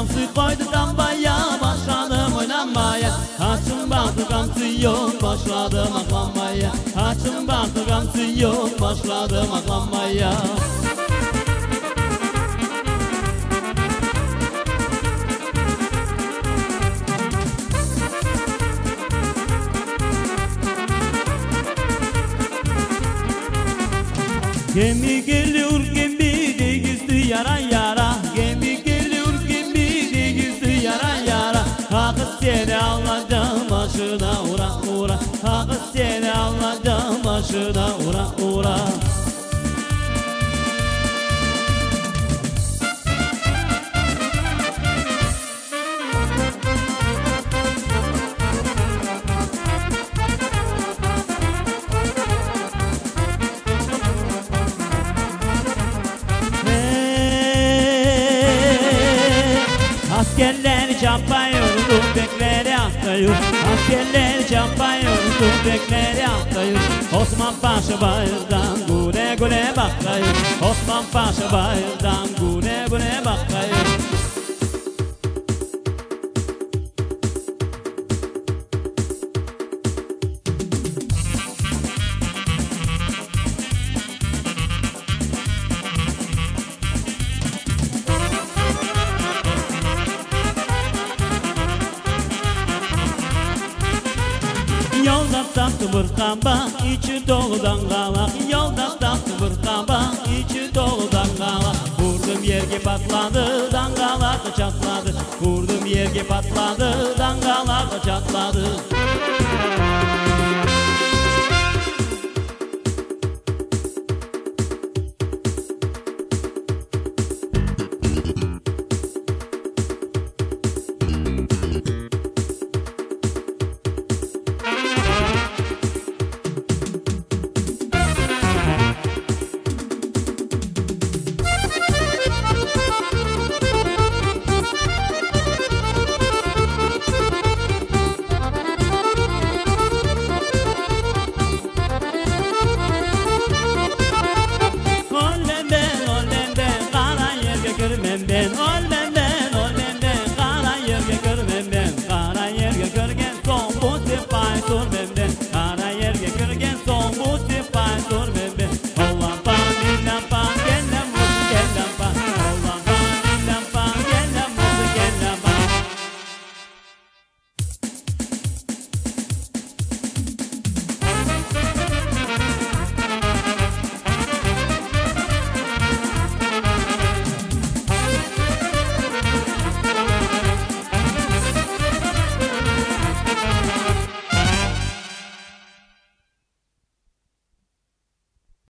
kamçı koydu dambaya, başladım oynanmaya. Haçım baktı kamçı yok, başladım aklanmaya. Haçım baktı kamçı yok, başladım aklanmaya. Gemi geliyor gemi değizdi yara yara. Gemi geliyor gemi değizdi yara yara. Hakkı seni alacağım başına ura ura. Hakkı seni alacağım başına ura ura. Askerler çapıyor, tüfekleri atlıyor. Askerler çapıyor, tüfekleri atlıyor. Osman Paşa bayırdan güle güle bakıyor. Osman Paşa bayırdan güle güle bakıyor. Yolda taktı bir kaba, içi doludan kavak. Yolda taktı bir kaba, içi doludan kavak. Vurdum yerge patladı, dangalar da çatladı. Vurdum yerge patladı, dangalar da çatladı. Ben olmem ben kara yerge görmem ben. Kara yerge görgen son bu tepay dur ben.